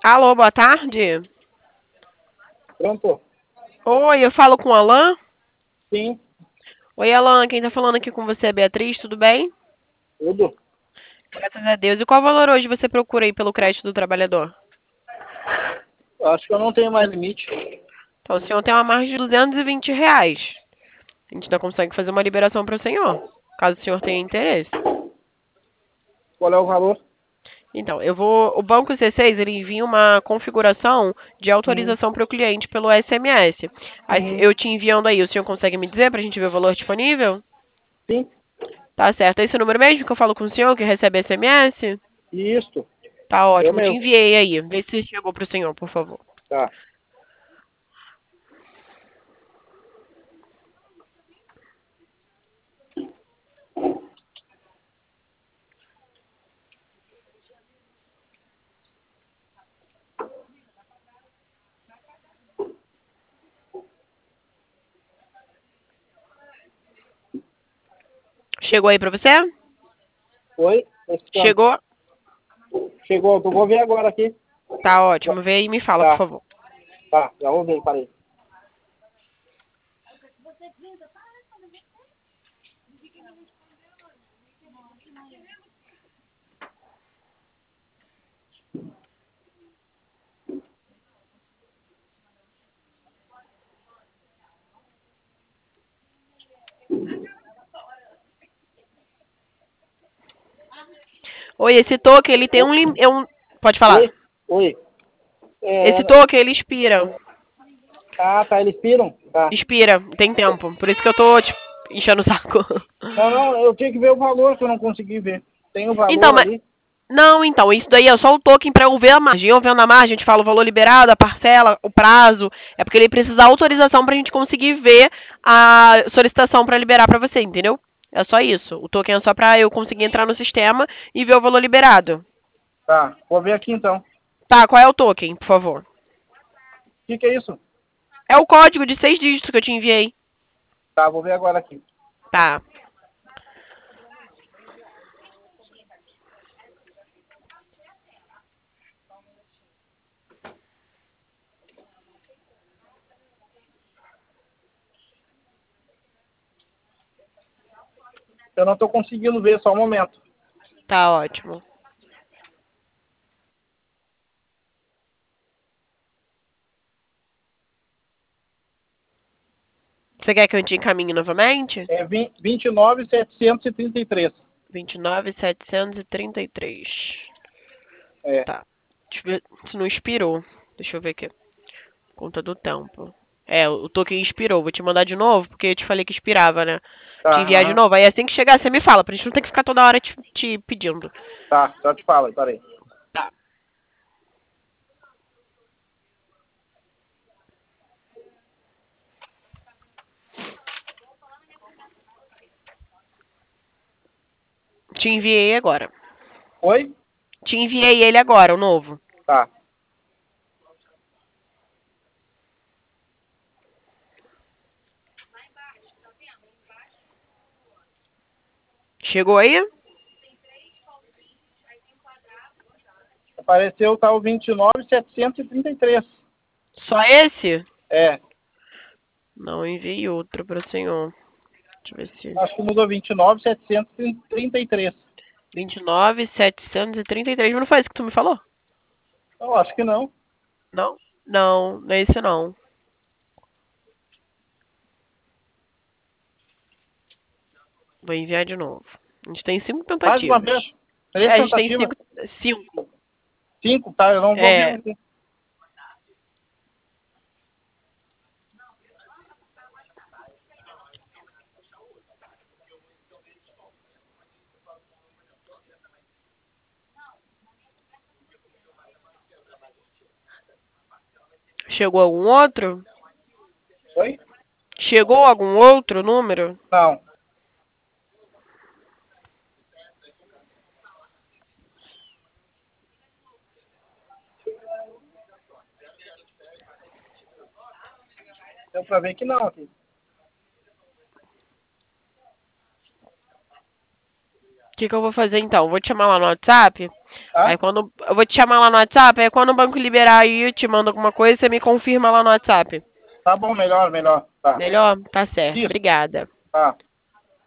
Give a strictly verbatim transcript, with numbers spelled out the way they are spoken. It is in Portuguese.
Alô, boa tarde. Pronto? Oi, eu falo com o Alan? Sim, Oi, Alan, quem tá falando aqui com você é a Beatriz, tudo bem? tudo. Graças a Deus. E qual valor hoje você procura aí pelo crédito do trabalhador? Acho que eu não tenho mais limite. Então, o senhor tem uma margem de duzentos e vinte reais. A gente ainda consegue fazer uma liberação para o senhor, caso o senhor tenha interesse. Qual é o valor? Então, eu vou. O Banco C seis ele envia uma configuração de Uhum. autorização para o cliente pelo S M S. Aí, se- Uhum. eu te enviando aí, o senhor consegue me dizer para a gente ver o valor disponível? Sim, Tá certo. É esse número mesmo que eu falo com o senhor que recebe S M S? isso. Tá Eu ótimo, te mesmo. enviei aí. Vê se chegou pro senhor, por favor. Tá. Chegou aí pra você? Oi? Tô escutando. Chegou? Chegou, eu vou ver agora aqui. Tá Já- ótimo. Vê aí e me fala, por Tá, favor. tá, já vou ver, parei. Oi, esse token, ele tem um, lim... é um... Pode falar. Oi? Oi. Esse É... token, ele expira. Ah, tá, eles piram? Tá. Expira, tem tempo. Por isso que eu tô, tipo, enchendo o saco. Não, não, eu tinha que ver o valor que eu não consegui ver. Tem o Então, valor mas... ali? Não, então, isso daí é só o token pra eu ver a margem. Eu vendo a margem, a gente fala o valor liberado, a parcela, o prazo. É porque ele precisa da autorização pra gente conseguir ver a solicitação pra liberar pra você, entendeu? É só isso. O token é só pra eu conseguir entrar no sistema e ver o valor liberado. Tá, vou ver aqui então. Tá, qual é o token, por favor? O que que é isso? É o código de seis dígitos que eu te enviei. Tá, vou ver agora aqui. Tá. Eu não tô conseguindo ver, só um momento. Tá ótimo. Você quer que eu te encaminhe novamente? É vinte e nove mil setecentos e trinta e três. vinte e nove mil setecentos e trinta e três. É. Tá. Deixa eu ver se não expirou. Deixa eu ver aqui. Conta do tempo. É, o token expirou. Vou te mandar de novo, porque eu te falei que expirava, né? Te Tá, enviar de aham. novo. Aí assim que chegar, você me fala, pra gente não ter que ficar toda hora te, te pedindo. Tá, já te falo, peraí. Tá. Te enviei agora. Oi? Te enviei ele agora, o novo. Tá. Chegou aí? Apareceu tá o vinte e nove mil setecentos e trinta e três. Só esse? É. Não, enviei outro para o senhor. Deixa eu ver se... Acho que mudou vinte e nove mil setecentos e trinta e três. vinte e nove mil setecentos e trinta e três. Mas não foi isso que tu me falou? Eu acho que não. Não? Não, não é esse não. Vou enviar de novo. A gente tem cinco Mais uma tentativas. vez. É, Três a gente tem tentativas. cinco. Cinco. Cinco, tá? Eu não vou ver É. aqui. Chegou algum outro? Oi? Chegou algum outro número? Não. Deu pra ver que não aqui. O que, que eu vou fazer então? Vou te chamar lá no WhatsApp Tá? Aí quando. Eu vou te chamar lá no WhatsApp, aí quando o banco liberar aí, eu te mando alguma coisa, você me confirma lá no WhatsApp. Tá bom, melhor, melhor. Tá. Melhor? Tá certo. Isso. Obrigada. Tá.